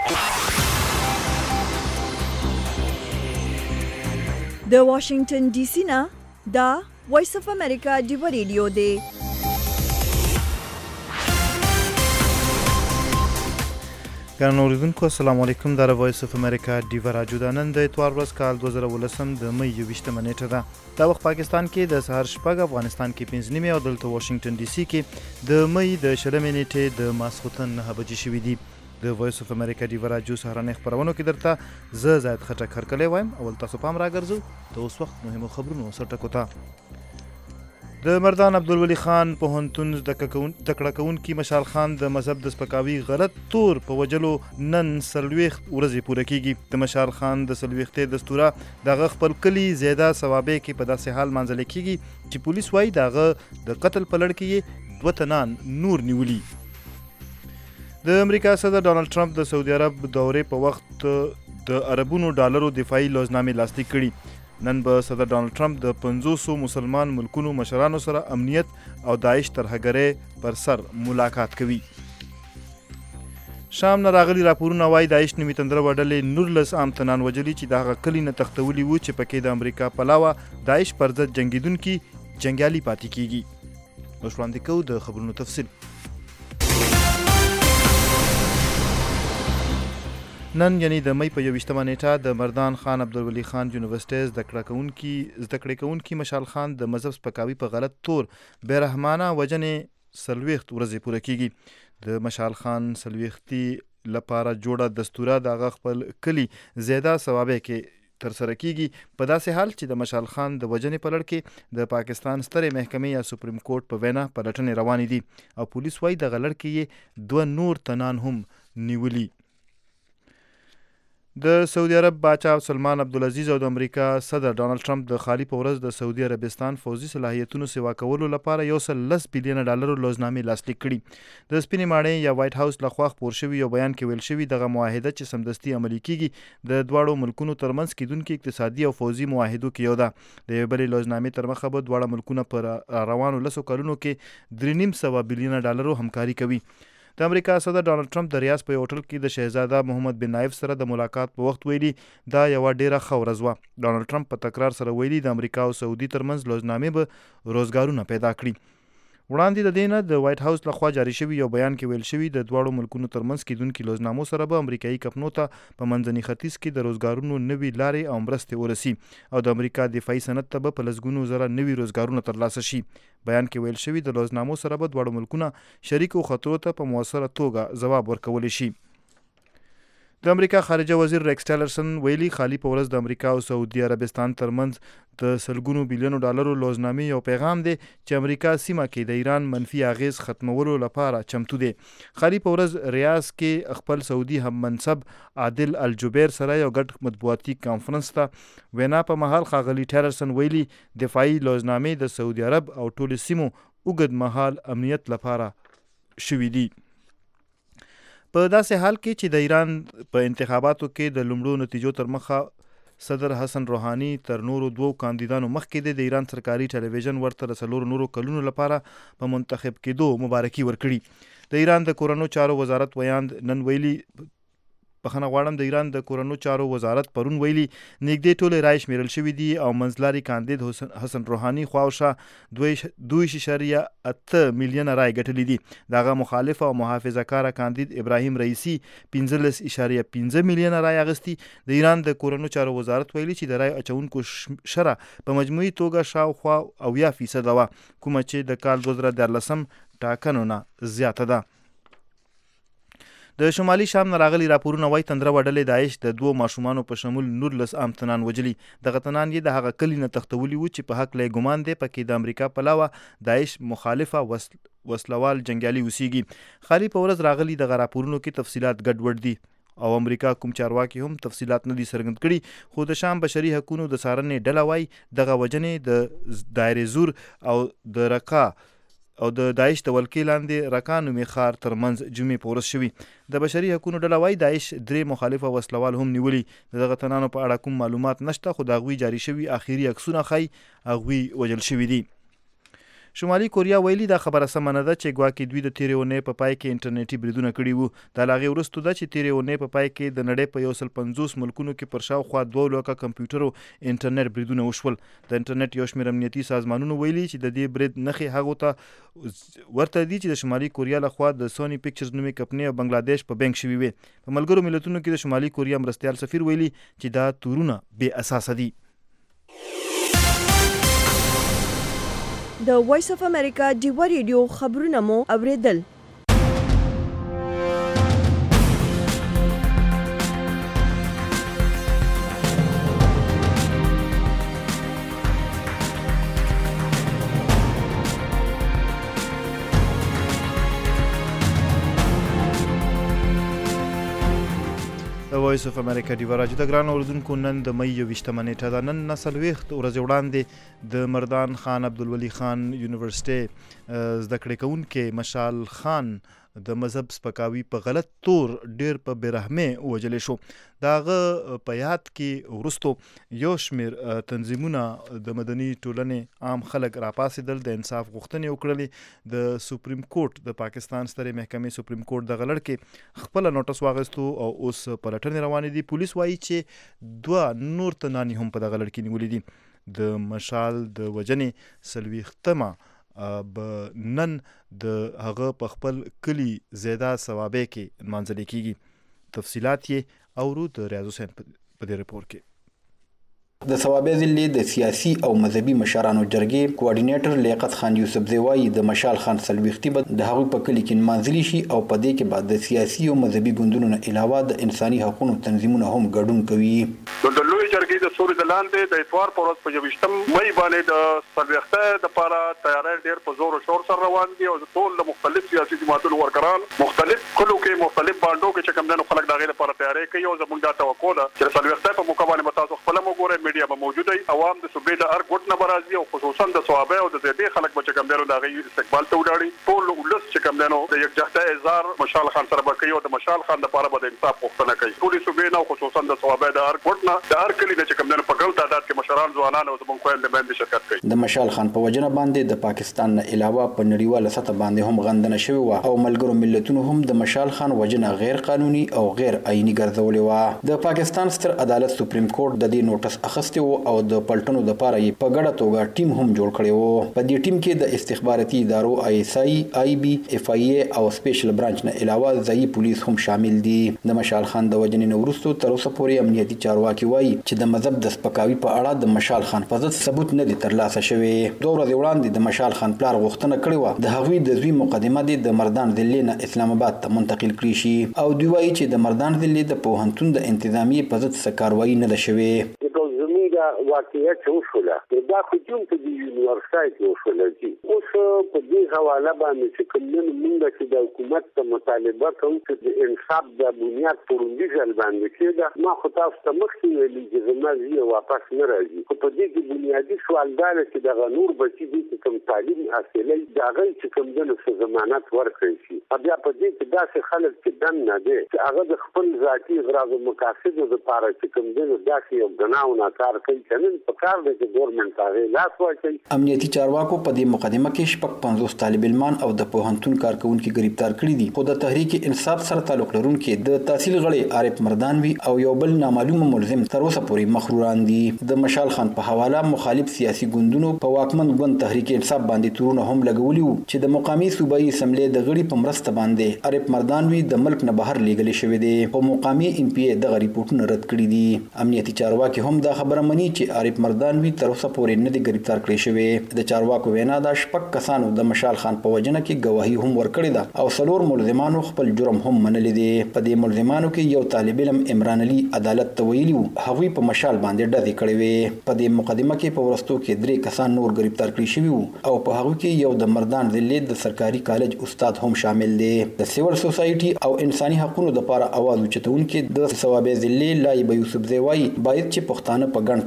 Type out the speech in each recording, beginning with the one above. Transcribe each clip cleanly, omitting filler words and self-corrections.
د واشنگټن ډي سي نه دا وایس اف امریکا ډیو ریډیو دی. ګرانو اوریدونکو السلام علیکم. دا وایس اف امریکا ډیو راډیو ده. نن د اتوار ورځ کال 2019 د مې 28 نیټه ده. دا وخت پاکستان کې د سهار شپږ، افغانستان کې 5 نیمه او دلته واشنگټن ډي سي کې د مې د 20 نیټې د ماسخوتن 9 بجې شوې دي. د وایس اف امریکا ډیو راډیو سهارنۍ خبرونو کې درته زه زاید خټک هرکلی وایم. اول تاسو پام راګرځو د اوس وخت مهمو خبرونو سر ټکو ته. د مردان عبدالولي خان پوهنتون زده کړه کوونکي مشال خان د مذهب د سپکاوي غلط تور په وجلو نن 40 ورځې پوره کیږي. د مشال خان د 40 دستوره دغه خپل کلی زیاده ثوابه کې په داسې حال منځل کیږي چې پولیس وایي دغه د قتل په لړ کې 2 تنان نور نیولي. د امریکا صدر ډانلډ ټرمپ د سعودي عرب دورې په وخت د اربونو ډالرو دفاعي لوزنامې لاسلیک کړي. نن به صدر ډانلډ ټرمپ د 500 مسلمان ملکونو مشرانو سره امنیت او داعش ترهګرۍ پر سر ملاقات کوي. شام نه راغلي راپورونه وایي داعش نومي تندره وډلې 19 عام تنان وجلي چې د هغه کلي نه تښتولي وو چې پکې د امریکا پلاوه داعش پر ضد جنګېدونکي جنګیالي پاتې کیږي. اوس وړاندې کوو د خبرونو تفصیل. نن یعنی د مې په 21 نیټه د مردان خان عبدالولي خان یونیورسيټي زده کړې کوونکي مشال خان د مذهب سپکاوي په غلط تور بېرحمانه وجنې 40 ورځې پوره کیږي. د مشال خان 40 لپاره جوړه دستوره د خپل کلی زیاده ثوابه کې تر سره کیږي په داسې حال چې د مشال خان د وجنې په لړ کې د پاکستان سترې محکمې یا سپریم کورټ په وینا پلټنې روانې دي او پولیس وایي د غلړ کې 2 نور تنان هم نیولي. د سعودي عرب باچا سلمان عبدالعزیز او د امریکا صدر ډانلډ ټرمپ د خالی په ورځ د سعودي عربستان فوزي صلاحیتونو سیوا کولو لپاره 110 بلین ډالرو لوزنامې لاسلیک کړي. د سپینې ماڼۍ یا وایټ هاوس لخوا خپور شوي یو بیان کې ویل شوي دغه معاهده چې سمدستي عملي کیږي د دواړو ملکونو ترمنځ کیدونکي اقتصادي او فوزي معاهدو کې یو ده. د یو بلې لوزنامې تر مخه به دواړه ملکونه پر روانو 10 کلونو کې 3.5 بلین ډالرو همکاري کوي. د امریکا صدر ډانلډ ټرمپ د ریاض په یو هوټل کې د شهزاده محمد بن نایف سره د ملاقات په وخت ویلي دا یوه ډیره ښه ورځ وه. ډانلډ ټرمپ په تکرار سره ویلي د امریکا او سعودي ترمنځ لوزنامې به روزګارونه پیدا کړي. وړاندې د دې نه د وایټ هاوس لخوا جاري شوي یو بیان کې ویل شوي د دواړو ملکونو ترمنځ کیدونکي لوزنامو سره به امریکایي کمپنو ته په منځني ختیځ کې د روزګارونو نوي لارې او مرستې ورسي او د امریکا دفاعي صنعت ته به په لسګونو زره نوي روزګارونه ترلاسه شي. بیان کې ویل شوي د لوزنامو سره به دواړو ملکونه شریکو خطرو ته په مؤثره توګه ځواب ورکولی شي. د امریکا خارجه وزیر ریکس ټیلرسن ویلي خالی په ورځ د امریکا او سعودي عربستان ترمنځ د 100 بلینو ډالرو لوزنامې یو پیغام دی چې امریکا سیمه کې د ایران منفي اغیز ختمولو لپاره چمتو دی. خالی په ورځ ریاض کې خپل سعودي هم منصب عادل الجبیر سره یو ګډ مطبوعاتي کانفرنس ته وینا په مهال ښاغلي ټیلرسن ویلي دفاعي لوزنامې د سعودي عرب او ټولو سیمو اوږد مهال امنیت لپاره شوي دي. په داسې حال کې چې د ایران په انتخاباتو کې د لومړو نتیجو تر مخه صدر حسن روحاني تر نورو 2 کاندیدانو مخکې د ایران سرکاري ټلویزیون ورته د 4 نورو کلونو لپاره په منتخب کېدو مبارکي ورکړي. د ایران د کورنو چارو وزارت د ایران د کورنو چارو وزارت پرون ویلي نږدې ټولې رایې شمیرل شوي دي او منځلاري کاندید حسن روحاني خواوشا 2.8 میلیونه رایې ګټلې دي. دغه مخالف او محافظه کاره کاندید ابراهیم رئیسی 15.5 میلیونه رایې اخیستي. د ایران د کورنو چارو وزارت ویلي چې د رایې اچونکو شره په مجموعي توګه شاوخوا 80% وه کومه چې د کال 2014 ټاکنو نه زیاته ده. د شمالي شام نه راغلي راپورونه وایي تندره وډلې داعش د 2 ماشومانو په شمول 19 عام تنان وجلي. دغه تنان یې د هغه کلي نه تښتولي وو چې په حق له ګمان دی پکې د امریکا پلاوه داعش مخالفه وسلوال جنګیالي اوسیږي. خالي په ورځ راغلي دغه راپورونو کې تفصیلات ګډوډ دي او امریکا کوم چارواکي هم تفصیلات نه دي څرګند کړي. خو د شام بشري حقوقو د څارنې ډله وایي دغه وجنې د دایرې زور او د رقا او د داعش د ولکې لاندې رقا نومي ښار ترمنځ جمعې په ورځ شوي. د بشري حقوقو ډله وایي داعش 3 مخالفه وسلوال هم نیولي. د دغه تنانو په اړه کوم معلومات نشته خو د هغوی جاري شوي آخري عکسونه ښایي هغوی وژل شوي دي. شمالي کوریا ویلي دا خبره سمه نه ده چې ګواکې دوی د تیرې اونۍ په پای کې انټرنیټي بریدونه کړي وو. دا له هغې وروسته ده چې تیرې اونۍ په پای کې د نړۍ په 150 ملکونو کې پر شاوخوا 2 لکه کمپیوټر او انټرنیټ بریدونه وشول. د انټرنیټ یو شمېر امنیتي سازمانونو ویلي چې د دې برید نښې هغو ته ورته دي چې د شمالي کوریا لخوا د سونی پکچرز نومې کمپنۍ او بنګلادیش په بینک شوي وي. په ملګرو ملتونو کې د شمالي کوریا مرستیال سفیر ویلي چې دا تورونه بې اساسه دي. د وایس اف امریکا ډیوا ریډیو خبرونه مو اوریدل. وایس اف امریکا ډیوا راډیو ته ګرانو اوریدونکو، نن د مۍ 28 نیټه ده. نن 40 ورځې وړاندې د مردان خان عبدالولي خان یونیورسيټي زده کړې کوونکی مشال خان د مذهب سپکاوي په غلط تور ډیر په بېرحمۍ ووژلی شو. د هغه په یاد کې وروستو یو شمېر تنظیمونه د مدني ټولنې عام خلک راپاڅېدل، د انصاف غوښتنې وکړلې. د سپریم کورټ د پاکستان سترې محکمې سپریم کورټ دغه لړ کې خپله نوټس واخیستو او اوس پلټنې روانې دي. پولیس وایي چې 2 نور تنانې هم په دغه لړ کې نیولې دي. د مشال د وژنې 40 به نن د هغه په خپل کلي زیدا ثوابې کې نمانځلې کیږي. تفصیلات یې اورو د ریاض حسین په دې رپورټ کې. د ثوابې ضلع د سیاسي او مذهبي مشرانو جرګې کوارډینیټر لیاقت خان یوسفزی وایي د مشال خان 40 به د هغوی په کلي کې نمانځلي شي او په دې کې بعد د سیاسي او مذهبي ګوندونو نه علاوه د انساني حقوقو تنظیمونه هم ګډون کوي. د لوی جرګې د سوري د لاندې د اتوار پر ورځ په 28 مې باندې د 40 د لپاره تیاری ډېر په زور او شور سره روان دي او ټول د مختلف سیاسي جماعتونو ورکران مختلف کلو کې مختلف باندو کې چې کوم دنو خلک د غیر لپاره تیاری کوي او زموږ د توقع ده چې 40 په موقع باندې تاسو خپل وګورئ، میډیا به موجوده وي، عوام د صوبې د هر ګوټ نه برازي او خصوصا د صوابه او د دې خلک چې کوم دنو د غیر استقبال ته وډاړي. ټول ولس چې کوم دنو د یکجهته اظهار مشال خان سره کوي او د مشال خان لپاره به د انصاف غوښتنه کوي. ټول صوبې نه خصوصا د صوابه د هر ګوټ نه د هر کلی د کوم دنو په ګڼ تعداد کې مشران ځوانان او د بنکوال د باندې شرکت کوي. د مشال خان په وجنه باندې د پاکستان نه علاوه په نړیواله سطح باندې هم غندنه شوې وه او ملګرو ملتونو هم د مشال خان وجنه غیر قانوني او غیر آئینی ګرځولې وه. د پاکستان ستر عدالت سپریم کورټ د دې نوټس اخیستی و او د پلټنو لپاره یې په ګډه توګه ټیم هم جوړ کړی و. په دې ټیم کې د استخباراتي ادارو ISI، IB، FIA او سپیشل برانچ نه علاوه ځایي پولیس هم شامل دي. د مشال خان د وجنې نه وروسته تر اوسه پورې امنیتي چارواکي وایي چې د مذهب د سپکاوي په اړه د مشال خان په ضد ثبوت نه دي ترلاسه شوی. 2 ورځې وړاندې د مشال خان پلار غوښتنه کړې وه د هغوی د زوی مقدمه دې د مردان ضلع نه اسلام آباد ته منتقل کړي شي او دوی وایي چې د مردان ضلع د پوهنتون د انتظامیې په ضد څه کاروایي نه ده شوې. واقعیت وشوله دا خو جون په یونیورسيټي وشوله چې اوس په دې حواله باندې چې کوم موږ چې د حکومت ته مطالبه کوو چې د انصاف د بنیاد پروندي ځل باندې کېده. ما خو تاسو ته مخکې ویلي چې زما زوی واپس نه راځي. خو په دې کې بنیادي سوال دا دی چې دغه نور بچي دي چې کوم تعلیم حاصلوي د هغه چې کوم دنو څه ضمانت ورکړي شي. بیا په دې کې داسې خلک چې دم نه دي چې هغه د خپل ذاتي اغراض او مقاصدو لپاره چې کوم دنو داسې یو ګناه او ناکار کوي چې نن په کار دی چې ګورنمنټ هغه لاس واچوي. امنیتي چارواکو په دې مقدمه کې 50 طالب علمان او د پوهنتون کارکونکو گرفتار کړي دي. خو د تحریک انصاف سره تعلق لرونکي د تحصیل غړي عارف مردانوي او یو بل نامعلومه ملزم تر اوسه پورې مخروران دي. د مشال خان په حواله مخالف سیاسي ګوندونو په واکمن ګوند تحریک انصاف باندې تورونه هم لګولي وو چې د مقامي صوبایي اسمبلی د غړي په مرسته باندې عارف مردانوي د ملک نه بهر لیږل شوی دی. په مقامي MPA دغه ریپورتونه رد کړي دي. امنیتي چارواکي هم دا خبره مني چې عارف مردانوي تر اوسه پورې نه دي گرفتار کړی شوی. د چارواکو وینا دا 6 کسانو د مشال خان په وجنه کې گواهی هم ورکړې ده او 4 ملزمانو خپل جرم هم منلې دي. په دې ملزمانو کې یو طالب علم عمران علي عدالت ته ویلي وو هغوی په مشال باندې ډزې کړې وې. په دې مقدمه کې په ورستو کې 3 کسان نور گرفتار کړي شوي وو او په هغو کې یو د مردان ضلع د سرکاري کالج استاد هم شامل دی. د سیول سوسایټي او انساني حقوقو لپاره اواز اوچتونکي د ثوابې ضلع لایب یوسفزی وایي باید چې پښتانه په ګڼ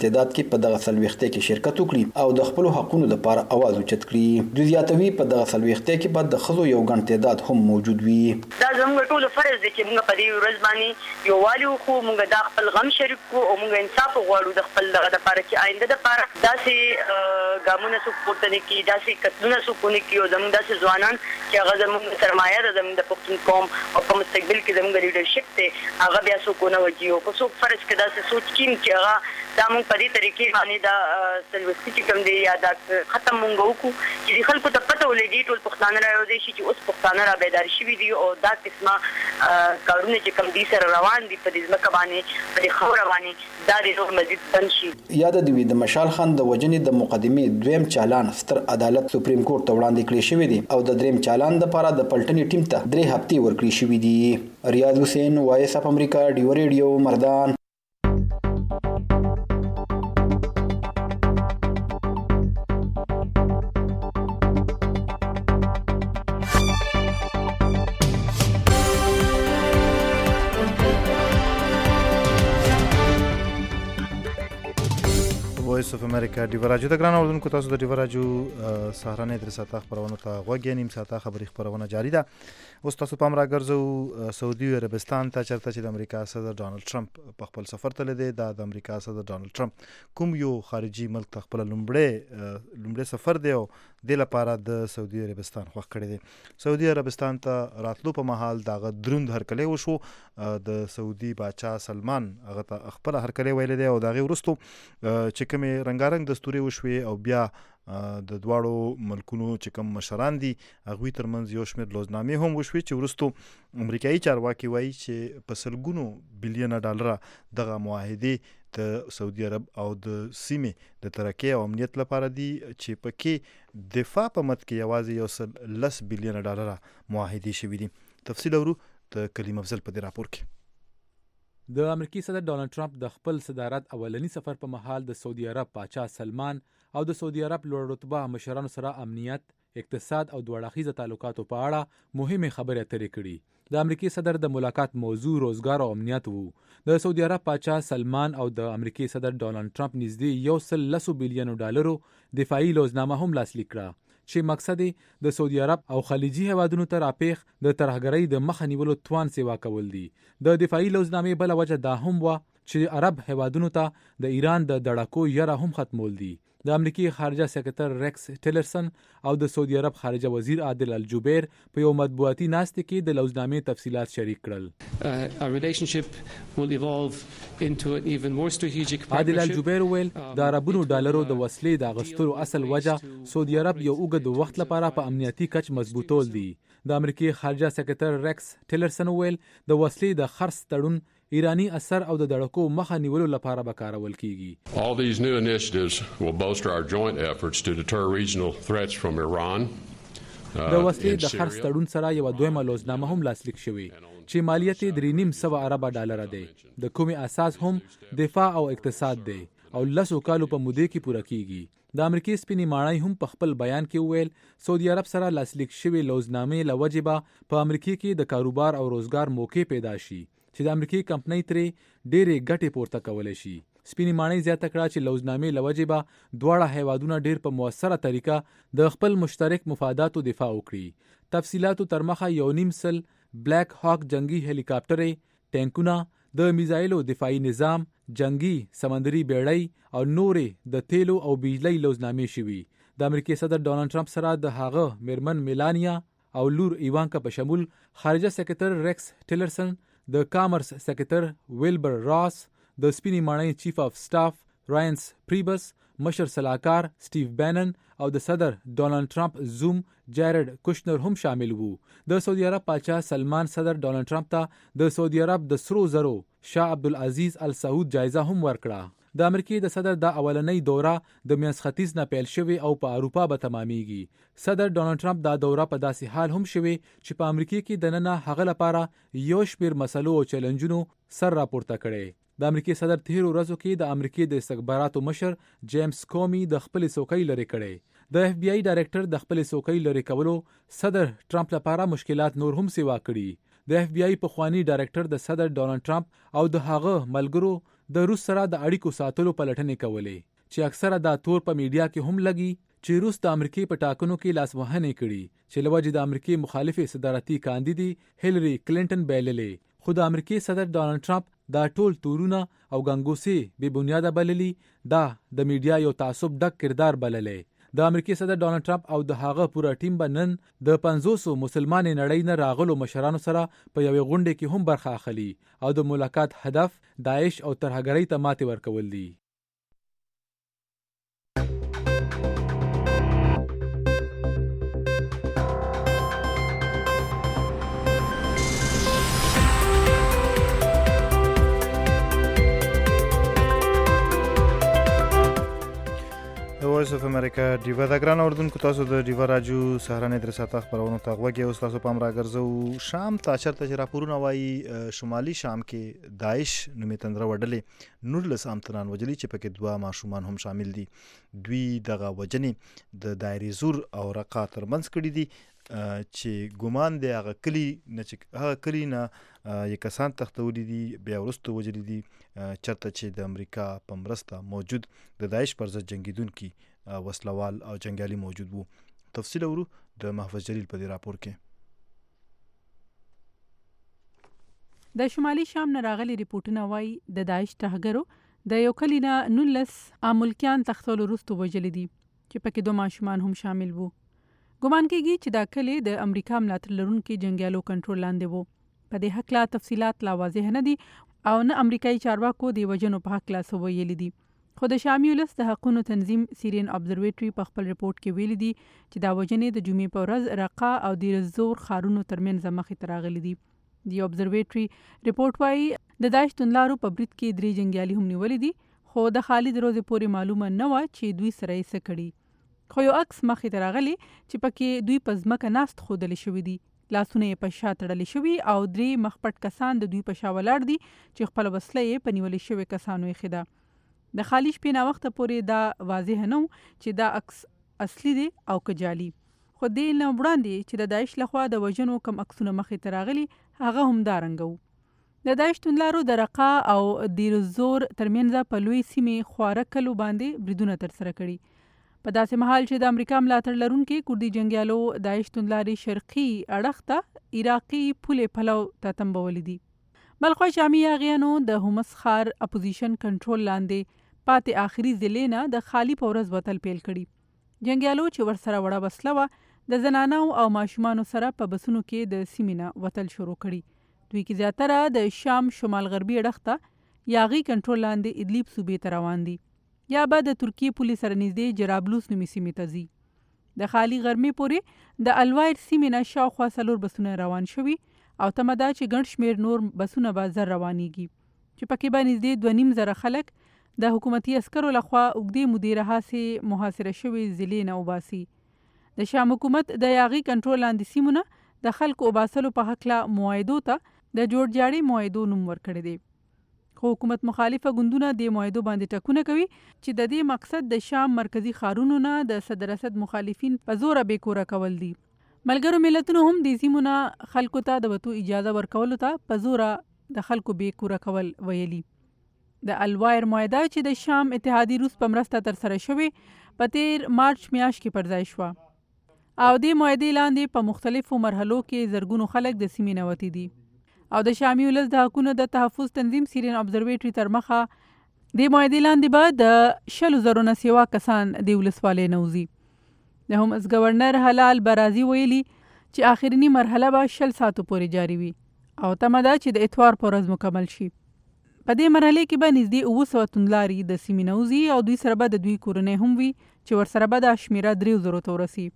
تعداد کې په دغه سلويخته کې شرکت وکړي او د خپل حقوقو لپاره आवाज اوچت کړي. دوی زیاتوي په دغه سلويخته کې بعد د خزو یو ګڼ تعداد هم موجود وي. دا زموږ ټول فرض دی چې موږ په دې ورځ باندې یو والي خو موږ د خپل غم شریک کو او موږ انصاف غواړو د خپل دغه لپاره چې آینده لپاره داسې ګامونه سپورټ نه کی داسې کتلونه سپونه کی او زموږ داسې ځوانان چې هغه زموږ سرمایه ده زموږ د پښتون قوم او په مستقبل کې زموږ لیډرشپ ته هغه بیا څوک نه وځي او په څوک فرض کې داسې سوچ کیم چې هغه دا موږ په دې طریقې باندې دا سلوستی چې کوم دی یا دا ختم مونږ وکړو چې خلکو ته پته ولګي ټول پښتانه راوځي چې اوس پښتانه را بیدار شوي دي او دا قسمه کارونه چې کوم دي سره روان دي په دې ځمکه باندې په دې خاوره باندې دا د نور مزید بند شي. یاد دی د مشال خان د وجنې د مقدمې دویم چالان ستر عدالت سپریم کورټ ته وړاندې کړی شوی دی او د دریم چالان لپاره د پلټنې ټیم ته 3 هفتې ورکړي شوی دي. ریاض حسین وایس اف امریکا ډیو ریډیو مردان. وایس اف امریکا ډیو راجو د ګران اوردونکو تاسو د ډیو راجو سهارنې در ساته خبرونه ته غوږی نیم ساته خبري خبرونه جاری ده. اوس تاسو پام راګرځو سعودي عربستان ته چرته چې د امریکا صدر ډانلډ ټرمپ په خپل سفر ته لیدي. د امریکا صدر ډانلډ ټرمپ کوم یو خارجي ملک ته خپل لومړی سفر دی او د لپاره د سعودي عربستان خوښ کړی دی. سعودي عربستان ته راتلو په محل دغه دروند هرکلی وشو. د سعودي بادشاه سلمان هغه ته خپل هرکلی ویل دی او دغه ورستو چې کوم رنگارنګ دستوري وشوي او بیا د دواړو ملکونو چې کوم مشران دي هغوی ترمنځ یو شمېر لوزنامې هم وشوي چې وروستو امریکایي چارواکي وایي چې په سلګونو بلیونه ډالره دغه معاهدې د سعودي عرب او د سیمې د ترقۍ او امنیت لپاره دي چې پکې دفاع په مد کې یوازې یو 10 بلیونه ډالره معاهدې شوي دي. تفصیل اورو د کلیم افضل په دې راپور کې. د امریکای صدر ډانلډ ټرمپ د خپل صدارت اولنی سفر په مهال د سعودي عرب پاچا سلمان او د سعودي عرب لوړ رتبه مشرانو سره امنیت، اقتصاد او دوه اړخیزه تعلقاتو په اړه مهمه خبرې اترې کړي. د امریکای صدر د ملاقات موضوع روزګار او امنیت وو. د سعودي عرب پاچا سلمان او د امریکای صدر ډانلډ ټرمپ نږدې 110 بلیون ډالرو دفاعي لوزنامه هم لاسلیک کړه چې مقصد د سعودي عرب او خلیجي هیوادونو ته راپیښ د ترهګرۍ د مخه نیولو توان سیوا کول دي. د دفاعي لوزنامې بل وجه دا هم و چې عرب هیوادونو ته د ایران د دړکو یره هم ختمول دي. د امریکای خارجه سکرټر ریکس ټیلرسن او د سعودي عرب خارجه وزیر عادل الجبیر په یو مطبوعاتي ناستې کې د لوزنامې تفصيلات شریک کړل. عادل الجبیر ویل د عربونو ډالرو د وسلې د اغستلو اصل وجه سعودي عرب یو اوږد وخت لپاره په امنیتي کچ مضبوطول دي. د امریکای خارجه سکرټر ریکس ټیلرسن ویل د وسلې د خرڅ تړون ایرانی اثر او د دړکو مخه نیولو لپاره به کارول کیږي. All these new initiatives will bolster our joint efforts to deter regional threats from Iran. د وسلې د خرڅ تړون سره یو دویمه لوزنامه هم لاسلیک شوې چې مالیت یې 3.5 ارب ډالر دی. د کومي اساس هم دفاع او اقتصاد دی او 10 کالو په موده کې پوره کیږي. د امریکای سپینې ماڼۍ هم په خپل بیان کې ویل سعودي عرب سره لاسلیک شوی لوزنامې لوجبه په امریکای کې د کاروبار او روزګار موقع پیدا شي چې د امریکای کمپنۍ ترې ډېرې ګټې پورته کولای شي. سپینې ماڼۍ زیاته کړه چې لوزنامې لوجبه دواړه هیوادونه ډېر په موثره طریقه د خپل مشترک مفاداتو دفاع وکړي. تفصیلاتو تر مخه 1.5 بلیک هاک جنگي هلیکاپټرې، ټانکونه، د میزایلو دفاعي نظام، جنگي سمندري بیړۍ او نورې د تیلو او بجلی لوزنامې شوي. د امریکای صدر ډانلډ ټرمپ سره د هغه میرمن میلانیا او لور ایوانکا په شمول خارجه سکرټر ریکس ټیلرسن، د کامرس سکرټر ویلبر راس، د سپینې ماڼۍ چیف اف سټاف راینس پریبس، مشر سلاکار سټیو بینن او د صدر ډانلډ ټرمپ زوم جارد کوشنر هم شامل وو. د سعودي عرب پاچا سلمان صدر ډانلډ ټرمپ ته د سعودي عرب د سرو زرو شاه عبدالعزیز ال سعود جایزه هم ورکړه. د امریکای د صدر د اولنۍ دوره د میانس ختیځ نه پیل شوې او په اروپا به تمامېږي. صدر ډانلډ ټرمپ دا دوره په داسې حال هم شوې چې په امریکای کې د ننه هغه لپاره یو شمېر مسلو او چیلنجونو سر راپورته کړي. د امریکای صدر تیر ورځو کې د امریکای د استخباراتو مشر جیمز کومی د خپل څوکۍ لري کړي. د اف بی آی ډایریکټر د خپل څوکۍ لري کولو صدر ټرمپ لپاره مشکلات نور هم سیوا کړي. د اف بی آی پخوانی ډایرکټر د صدر ډونالډ ټرمپ او د هغه ملګرو د روس سره د اړیکو ساتلو پلټنې کولې چې اکثره دا تور په میډیا کې هم لګي چې روس د امریکای په ټاکنو کې لاسوهنې کړي چې لوجه د امریکای مخالفه صدارتي کاندیدي هیلری کلینټن بایللې، خو د امریکای صدر ډونالډ ټرمپ دا ټول تورونه او ګنګوسې بې بنیاده بللي، دا د میډیا یو تعصب ډک کردار بللې. د امریکای صدر ډونالډ ټرمپ او د هغه پوره ټیم به نن د 500 مسلمان نړۍ نه راغلو مشرانو سره په یوې غونډه کې هم برخه اخلي او د ملاقات هدف داعش او ترهګرۍ ته ماتې ورکول دي. وایس اف امریکا ډیوا د ګران اردوونکو تاسو د ډیوا راجو سهارنې درې ساعته خبرونه ته غوږی اوس تاسو پام راګرځو شام ته چرته چې راپورونه وایي شمالي شام کې داعش نومې تندره وډلې 19 امتنان وجلي چې پکې 2 ماشومان هم شامل دي. دوی دغه وجنې د دایرې زور او رقا ترمنځ کړي دي چې ګمان دی هغه کلی نه یک کسان تختولي دي بیا وروسته وجلي دي چرته چې د امریکا په مرسته موجود د داعش پر ضد جنگیدونکي وسلوال او جنگیالي موجود وو. تفصیل ورو د محفوظ جلیل په دې راپور کې. د شمالي شام نه راغلي ریپورټونه وایي د داعش ترهګرو د یو کلی نه 19 ملکیان تختولو وروسته وژلي دي چې پکې 2 ماشومان هم شامل وو. ګمان کېږي چې دا کلی د امریکا ملاتړ لرونکي جنگیالو کنټرول لاندې وو. په دې هکله تفصیلات لا واضح نه دي او نه امریکایي چارواکو د وژنو په هکله څه ویلي دي. خو د شامي ولس د حقونو تنظیم سیرین ابزرویټري په خپل ریپورت کې ویلي دي چې دا وژنې د جمعې په ورځ رقا او دیر الزور ښارونو ترمنځ مخې ته راغلي دي. د ابزرویټري ریپورت وایي د داعش توندلارو په برید کې 3 جنگیالي هم نیولي دي، خو د خالد روزې پورې معلومه نه وه چې دوی سره یې څه کړي. خو یو عکس مخې ته راغلی چې پکې دوی په ځمکه ناست ښودلی شوي دي، لاسونه یې په شا تړلی شوي او 3 مخپټ کسان د دوی په شا ولاړ دي چې خپل وسله یې په نیولې شوي کسانو ایښې ده. د خالي شپې ناوخته پورې دا واضح نه و چې دا عکس اصلي دی او که جعلي، خو دې نه وړاندې چې د داعش لخوا د وژنو کم عکسونه مخې ته راغلي هغه همدارنګه وو. د داعش توندلارو د رقا او دیر الزور ترمنځ په لوی سیمې خواره کلو باندې بریدونه ترسره کړي. په داسې مهال چې د امریکا ملاتړ لرونکي کوردي جنگیالو داعش توندلاري شرقي اړخ ته عراقي پولې پلو ته تنبولي دي. بلخوا شامي یاغیانو د هومس ښار اپوزیشن کنټرول لاندې پاتې آخري ضلع نه د خالي په ورځ وتل پیل کړي. جنگیالو چې ورسره وړه وسله وه د زنانو او ماشومانو سره په بسونو کې د سیمې نه وتل شروع کړي. دوی کې زیاتره د شام شمال غربي اړخ ته یاغي کنټرول لاندې ادلیب صوبې ته روان دي یا به د ترکیې پولې سره نږدې جرابلوس نومي سیمې ته ځي. د خالي غرمې پورې د الوایر سیمې نه شاوخوا 4 بسونه روان شوي او تمه ده چې ګڼ شمېر نور بسونه به زر روانېږي چې پکې به نږدې 2.5 خلک د حکومتي عسکرو لخوا اوږدې مودې راهیسې محاصره شوي ضلع نه وباسي. د شام حکومت د یاغي کنټرول لاندې سیمونه د خلکو وباسلو په هکله معاهدو ته د جوړجاړي معاهدو نوم ورکړی دی. خو حکومت مخالفه ګوندونه د معاهدو باندې ټکونه کوي چې د دې مقصد د شام مرکزی ښارونو نه د صدر اسد مخالفین په زوره بیکوره کول دي. ملګرو ملتونو هم د سیمونه خلکو ته د وتو اجازه ورکولو ته په زوره د خلکو بیکوره کول ویلي. د الوایر معاهده چې د شام اتحادی روس په مرسته ترسره شوې په 13 مارچ میاشت کې پر ځای شوه او د معاهدې لاندې په مختلفو مرحلو کې زرګونو خلک د سیمې نه وتي دي او د شامي ولس د حقونو د تحفظ تنظیم سیرین ابزرویټري تر مخه د معاهدې لاندې به د 100,000 نه سیوا کسان د ولسوالۍ نه وځي. د هم از گورنر حلال برازي ویلي چې آخرینی مرحله به 60 ساعتو پورې جاری وي او تمه ده چې د اتوار په ورځ مکمل شي. په دې مرحله کې به نږدې 900 توندلاري د سیمې نه وځي او دوی سره به د دوی کورنۍ هم وي چې ورسره به د شمیره 3,000 ته ورسي.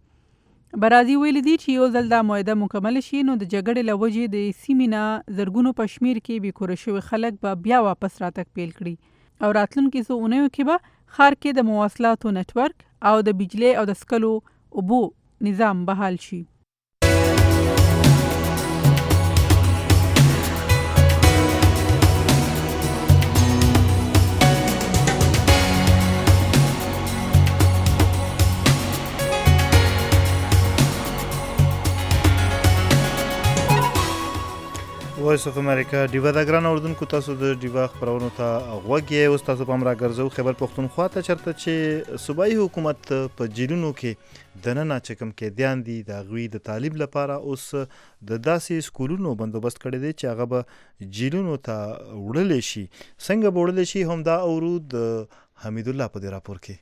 برازي ویلي دي چې یو ځل دا معاهده مکمل شي نو د جګړې له وجې د سیمې نه زرګونو په شمیر کې بیکوره شوي خلک به بیا واپس راتګ پیل کړي او راتلونکي څو اونیو کې به ښار کې د مواصلاتو نټورک او د بجلی او د سکلو اوبو نظام بحال شي. وایس اف امریکا ډیوا د ګران اردوونکو تاسو د ډیوا خبرونو ته غوږ یې اوس تاسو په امر راګرځو خیبر پښتونخوا ته چرته چې صوبایي حکومت په جیلونو کې دننه چې کوم کې دیان دي د غوي د طالب لپاره اوس د داسې سکولونو بندوبست کړی دی چې هغه به جیلونو ته وړل شي څنګه وړل شي هم دا اورود حمید الله په دې راپور کې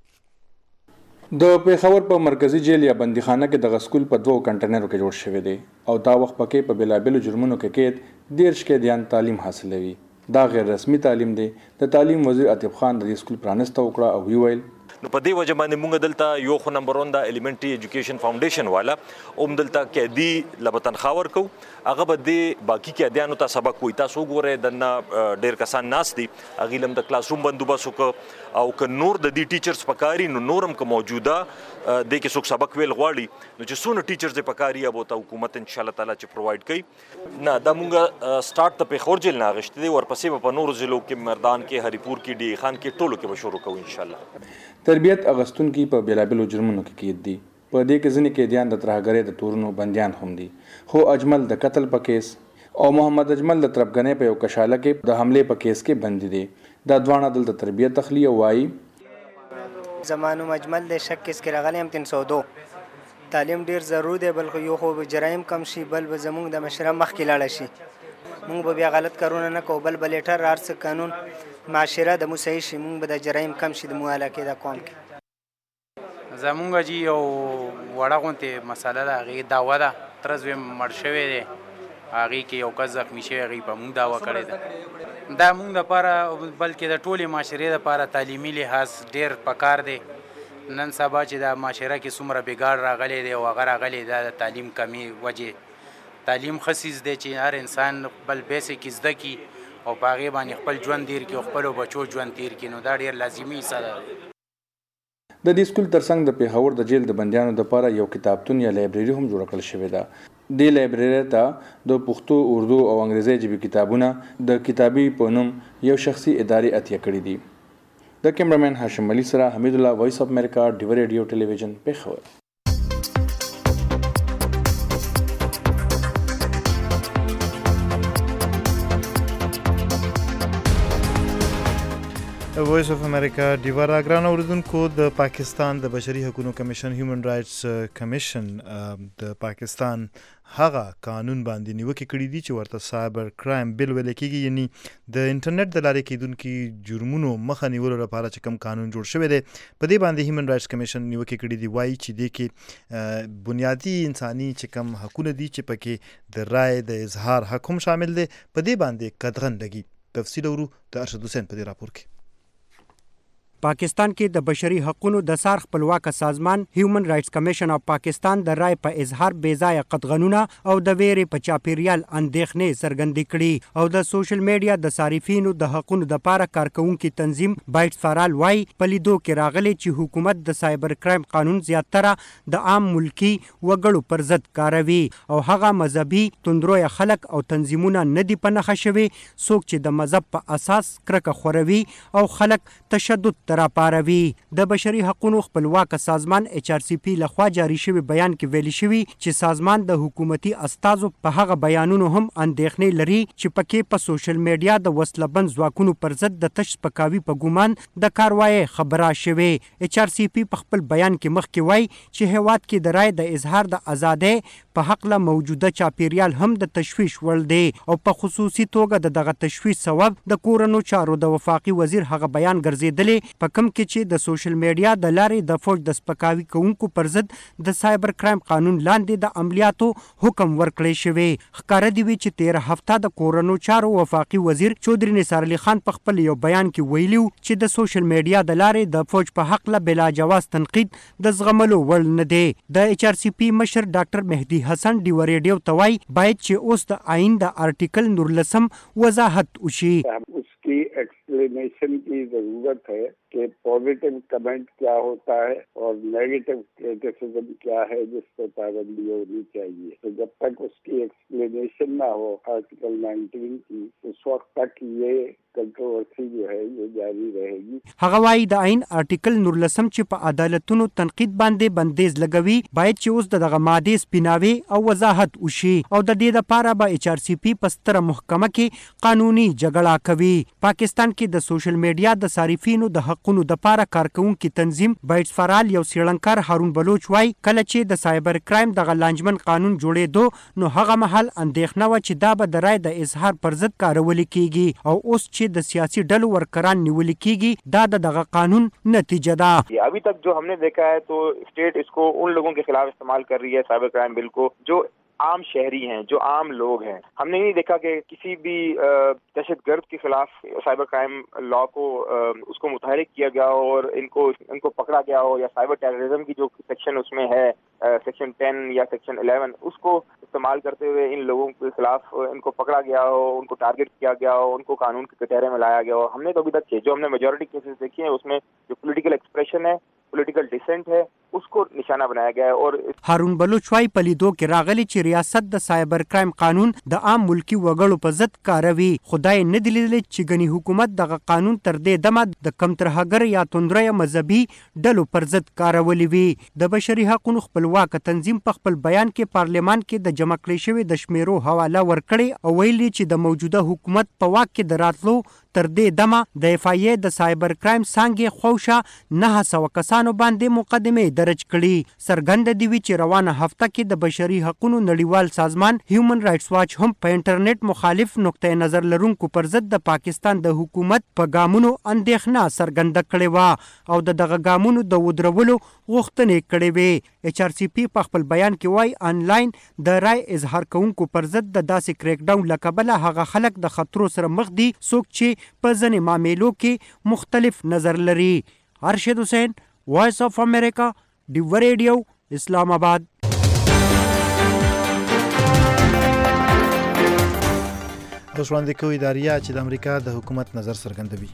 د پیښور په مرکزی جیل یا بندیخانه کې د سکول په 2 کنټینرو کې جوړ شوی دی او دا وخت پکې په بلابلو جرمونو کې قید 13 قیدیان تعلیم حاصلوي دا غیر رسمي تعلیم دی د تعلیم وزیر عتیق خان د سکول پرانسته وکړه او ویل نو په دې وجه باندې موږ دلته یو خو نمبر 1 د الیمنټری ایجوکیشن فاونډیشن والا اوم دلته قیدی لبتن خاور کو هغه به د باقی قیدیانو ته سبق وای تاسو ګوره د ډیر کسان ناس دي هغه لم د کلاس روم بندوبست وک او ک نور د دې ټیچرز پکاري نو نورم ک موجوده د کې څوک سبق ویل غواړي نو چې څونه ټیچرز پکاري ابو ته حکومت ان شاء الله تعالی چې پرووايډ کوي نه دا موږ سٹارټ ته په خور جیل نه غشته دي ورپسې په نور ضلعو کې مردان کې هریپور کې ډی خان کې ټولو کې به شروع کوو ان شاء الله تربیت اغستون کې په بلابلو جرمونو کې قید دي په دې کې ځینې قیدیان د ترهګرۍ د تورونو بندیان هم دي خو اجمل د قتل په کیس او محمد اجمل د ترپګنې په یو کشاله کې د حمله په کیس کې بند دي دا دوانه د تربیت تخلیه وایي زمانو مجمل د شک کیس کې راغلی هم 302 تعلیم ډیر ضروري دی بلکې یو خو جرایم کم شي بل به زموږ د مشره مخ کې لاړ شي موږ به بیا غلط کارونه نه کوو بل لیټر ارس قانون معاشره د مسیح شي موږ به د جرایم کم شي د مواله کې د قوم کې زمونږ جی یو وړه غونته مسله ده هغه داوا ده ترځو مړ شوی دی هغه کې یو کس زخمی شوی هغه په موږ داوا کړی ده دا موږ لپاره بلکې د ټولې معاشرې لپاره تعلیمي لحاظ ډیر پکار دی نن سبا چې د معاشره کې څومره بګاړ راغلی دی او هغه راغلی د تعلیم کمی وجه تعلیم خصیص دی چې هر انسان بل بیسیک زده کی او په هغې باندې خپل ژوند تیر کړي او خپلو بچو ژوند تیر کړي نو دا ډېر لازمي حصه ده د دې سکول ترڅنګ د پیښور د جیل د بندیانو لپاره یو کتابتون یا لایبرري هم جوړ کړل شوې ده د لایبرري ته د پښتو اردو او انګریزي ژبې کتابونه د کتابي په نوم یو شخصي ادارې اتیا کړې دي د کیمرامین هاشم علي سره حمید الله وایس اف امریکا ډیو ریډیو ټلویزیون پیښور وایس اف امریکا ډیوا را ګران اوریدونکو د پاکستان د بشري حقوقو کمیشن هیومن رائټس کمیشن د پاکستان هغه قانون باندې نیوکه کړې دي چې ورته سایبر کرایم بل ویل کېږي یعنی د انټرنیټ د لارې کېدونکو جرمونو مخه نیولو لپاره چې کوم قانون جوړ شوی دی په دې باندې هیومن رائټس کمیشن نیوکه کړې دي وایي چې د کې بنیادی انساني چې کوم حقوق دي چې پکې د رائے د اظهار حق هم شامل دي په دې باندې قدغن لګي تفصیل ورو د ارشد حسین په دې راپور کې پاکستان کې د بشري حقوقو د سار خپلواک سازمان هیومن رائټس کمیشن اف پاکستان د رائے په اظهار بې ځایه قطغنونه او د ویرې په چاپیریال اندېښنې څرګندې کړي او د سوشل میډیا د صارفینو د حقوقو د لپاره کارکونکو تنظیم بایټ فارال وای په لیدو کې راغلي چې حکومت د سایبر کرایم قانون زیاتره د عام ملکی وګړو پر ضد کاروي او هغه مذهبي توندروي خلک او تنظیمونه نه دي په نښه شوي څوک چې د مذهب په اساس کرکه خوروي او خلک تشدد راپاروي د بشري حقوقو خپلواک سازمان ایچ آر سی پی لخوا جاری شوی بیان کې ویلي شوی چې سازمان د حکومتي استازو په هغه بیانونو هم اندېښنې لري چې پکې په سوشل میډیا د وسلبند ځواکونو پر ضد د تش پکاوي په ګومان د کاروایی خبره شوی ایچ آر سی پی په خپل بیان کې مخکې وایي چې هیواد کې د رائے د اظهار د ازادۍ په حق له موجوده چاپیریال هم د تشویش وړ دی او په خصوصي توګه دغه تشویش سبب د کورونو چارو د وفاقي وزیر هغه بیان ګرځیدلی په کوم کې چې د سوشل میډیا د لارې د فوج د سپکاوي کوونکو پر ضد د سایبر کرایم قانون لاندې د عملیاتو حکم ورکړی شوی ښکاره دی چې 13 هفته د کورونو چارو وفاقي وزیر چودري نثار علي خان په خپل یو بیان کې ویلي چې د سوشل میډیا د لارې د فوج په حق له بلا جواز تنقید د زغملو وړ نه دی د ایچ آر سی پی مشر ډاکټر مهدي حسن ډیو ریډیو ته وایي باید چې اوس د آئین د آرټیکل 19 وضاحت وشي की एक्सप्लेनेशन की जरूरत है कि पॉजिटिव कमेंट क्या होता है और नेगेटिव क्रिटिसिज्म क्या है जिस पर पाबंदी होनी चाहिए तो जब तक उसकी एक्सप्लेनेशन ना हो आर्टिकल 19 की उस वक्त तक ये कंट्रोवर्सी जो है वो जारी रहेगी. هغه وايي د عین آرټیکل 19 چې په عدالتونو تنقید باندې بندیز لګوي باید چې اوس دغه ماده سپیناوي او وضاحت وشي او د دې لپاره به ایچ آر سی پی په ستره محکمه کې قانوني جګړه کوي. پاکستان کې د سوشل میډیا د صارفینو د حقونو د لپاره کارکونکو تنظیم بایټس فارال یو سریلانکار هارون بلوچ وايي کله چې د سایبر کرائم دغه لانجمن قانون جوړېدو نو هغه مهال اندېښنه و چې دا به د رای د اظهار پر ضد کارول کیږي او اوس چې د سیاسي ډلو ورکران نیول کیږي دا دغه قانون نتیجه ده. अभी तक जो हमने देखा है तो स्टेट इसको उन लोगों के खिलाफ इस्तेमाल कर रही है साइबर क्राइम बिल को जो आम शहरी हैं, जो आम लोग हैं. हमने नहीं देखा कि किसी भी दहशतगर्द के खिलाफ साइबर क्राइम लॉ को उसको मुतहरिक किया गया हो और इनको पकड़ा गया हो या साइबर टेररिज्म की जो सेक्शन उसमें है सेक्शन 10 या सेक्शन 11 उसको इस्तेमाल करते हुए इन लोगों के खिलाफ इनको पकड़ा गया हो, उनको टारगेट किया गया हो, उनको कानून के कटहरे में लाया गया हो. हमने तो अभी तक जो हमने मेजॉरिटी केसेस देखे हैं उसमें जो पॉलिटिकल एक्सप्रेशन है, पॉलिटिकल डिसेंट है, उसको निशाना बनाया गया है. और هارون بلوچ وايي په لیدو کې راغلي چې ریاست د سایبر کرائم قانون د عام ملکی وګړو په ضد کاروي. خدای نه دی لیدلی چې ګنی حکومت دغه قانون تر دې دمه د کم ترهګر یا توندره مذهبي ډلو پر ضد کارولي وي. د بشري حقوقو خپلواک تنظیم په خپل بیان کې پارلیمان کې د جمع کړي شوی د شمیرو حواله ورکړي او ویلي چې د موجوده حکومت په واک کې د راتلو تر دې دمه د اف آی ای د سایبر کرائم څانګې خوښه 900 کسانو باندې مقدمه درج کړي. څرګنده دی چې روانه هفته کې د بشري حقوقو نړیوال سازمان هیومن رائټس واچ هم په انټرنیټ مخالف نقطه نظر لرونکو پر ضد د پاکستان د حکومت په ګامونو اندېښنه څرګنده کړې و او دغه ګامونو د ودرولو غوښتنې کړې وې. ایچ آر سی پی په خپل بیان کې وایي آنلاین د رای اظهار کوونکو پر ضد د داسې کریک ډاون له کبله هغه خلک د خطرو سره مخ دي څوک چې په ځینې معاملو کې مختلف نظر لري. ارشد حسین، وائس آف امریکا، ډیو ریډیو، اسلام آباد. اوس وړاندې کوي داریا چې د امریکا د حکومت نظر څرګندوي.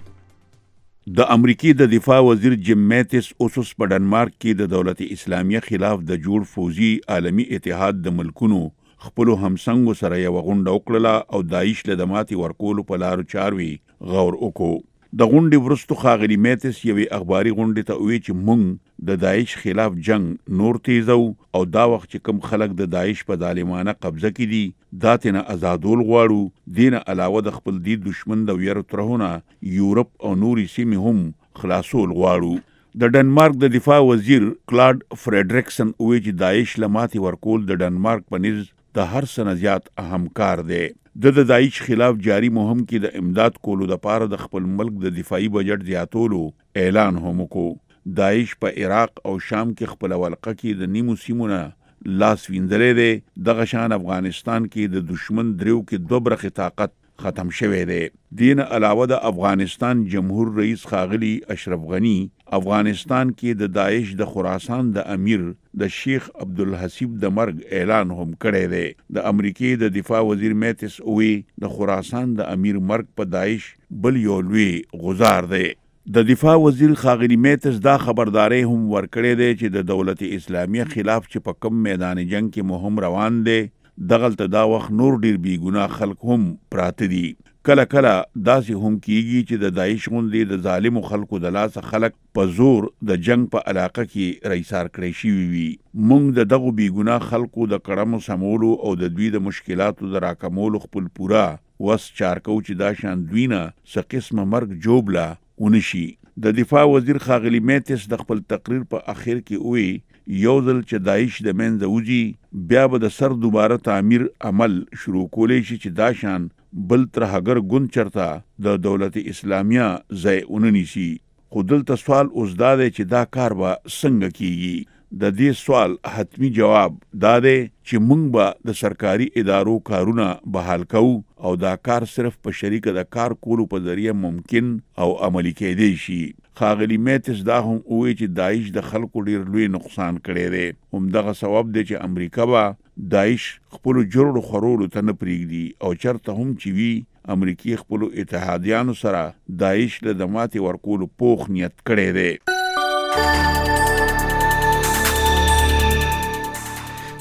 د امریکای د دفاع وزیر جیم میتس اوس په ډنمارک کې د دولت اسلامیه خلاف د جوړ فوزي عالمی اتحاد د ملکونو خپل همسنګو سره یو غونډه وکړه او داعش له دماتي ورکول په لارو چاروي غور وکړو. د غونډې وروسته ښاغلي میتس یوې اخباري غونډې ته وویل چې موږ د داعش خلاف جنگ نور تیزو او دا وخت چې کوم خلک د داعش په ظالمانه قبضه کې دي دا تنه آزادول غواړو. دینه علاوه د خپل دی دشمن د ویرو ترهونه یورپ او نوري سیمې هم خلاصول غواړو. د ډنمارک د دفاع وزیر کلاډ فریډریکسن وویل چې داعش له ماتې ورکول د ډنمارک په نظ د هر څه نه زیات اهم کار دی. د داعش خلاف جاری مهم کې د امداد کولو لپاره د خپل ملک د دفاعي بجټ زیاتولو اعلان هم وکړو. داعش په عراق او شام کې خپل ولقه کې د نیمو سیمونه لاس وینځلې دی. دغه شان افغانستان کې د دشمن دریو کې 2 برخې طاقت ختم شوی دی. دین علاوه د افغانستان جمهور رئیس ښاغلي اشرف غنی افغانستان کې د داعش د خراسان د امیر د شیخ عبدالحسیب د مرګ اعلان هم کړی دی. د امریکای د دفاع وزیر میتس اوی د خراسان د امیر مرګ په داعش بل یو لوی غزار دی. د دفاع وزیر ښاغلي میتس دا خبرداري هم ورکړی دی چې د دولت اسلامیه خلاف چې په کم میدان جنگ کې مهم روان دی دغلته دا وخت نور ډیر بی ګناه خلک هم پراته دي. کله کله داسې هم کیږي چې د داعش غوندې د ظالمو خلکو د لاسه خلک په زور د جنگ په علاقه کې رئیسار کړی شوي وي. موږ د دغو بی ګناه خلکو د کړمو سمولو او د دوی د مشکلاتو د راکمولو خپل پوره وس چارکو چې دا شان دوی نه څه قسمه مرګ جوبله ونشي. د دفاع وزیر ښاغلي میتس د خپل تقریر په اخر کې وی یو ځل چې داعش د منځه وځي بیا به د سر دوباره تعمیر عمل شروع کولی شي چې دا شان بل ترهګر ګوند چرته د دولت اسلامیه ځای ونیسي. خو دلته سوال اوس دا دی چې دا کار به څنګه کیږي. د دې سوال حتمی جواب دا دی چې موږ به د سرکاري ادارو کارونه بحال کوو او دا کار صرف په شریکه د کار کولو په ذریعه ممکن او عملی کېدی شي. ښاغلي میتس دا هم وویل چې داعش د خلکو ډیر لوی نقصان کړی دی. همدغه سبب دی چې امریکا به داعش خپلو جوړو خورولو ته نه پرېږدي او چرته هم چې وي امریکای خپلو اتحادیانو سره داعش له د ماتې ورکولو پوخ نیت کړی دی.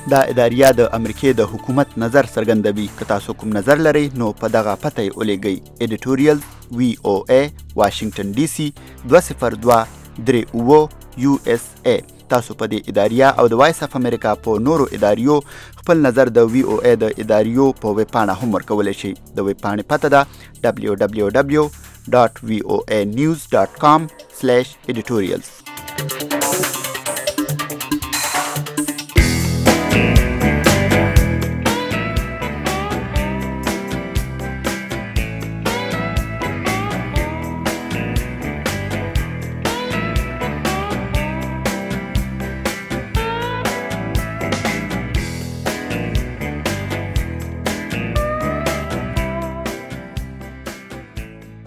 دا اداریه د امریکای د حکومت نظر څرګندوي. که تاسو کوم نظر لرئ نو په دغه پته یې ولیږئ. editorial VOA واشنگټن ډي سي 202-38 USA. تاسو په دې اداریه او د وایس اف امریکا په نورو اداریو خپل نظر د VOA د اداریو په ویب پاڼه هم ورکولی شئ. د ویب پاڼې پته ده www.voanews.com/editorials.